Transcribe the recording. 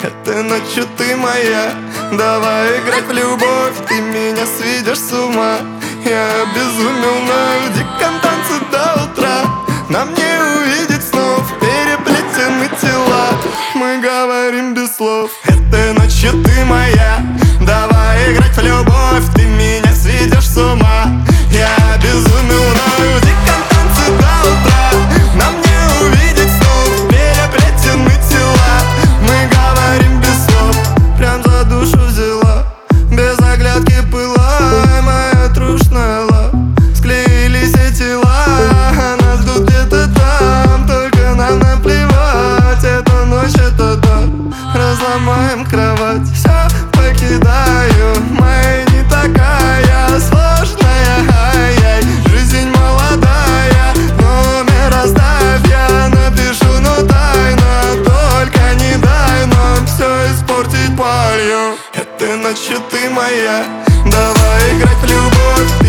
Этой ночью ты моя, давай играть в любовь. Ты меня сведешь с ума, я обезумел на диком танце до утра. Нам не увидеть снов, переплетены тела. Мы говорим без слов. Этой ночью ты моя, давай играть в любовь. Ты меня сведешь с ума, я обезумел на диком танце до утра. Нам не увидеть снов, переплетены тела. Мы говорим без слов, прям за душу взяла. Без оглядки пылай, моя трушная лав. Склеились эти тела, нас ждут где-то там. Только нам наплевать, эта ночь, это да. Разломаем кровать, все покидаю. Моя не такая сложная, ай-яй. Жизнь молодая, номер оставь, я напишу, но тайно. Только не дай нам все испортить палью. Этой ночью ты моя, давай играть в любовь.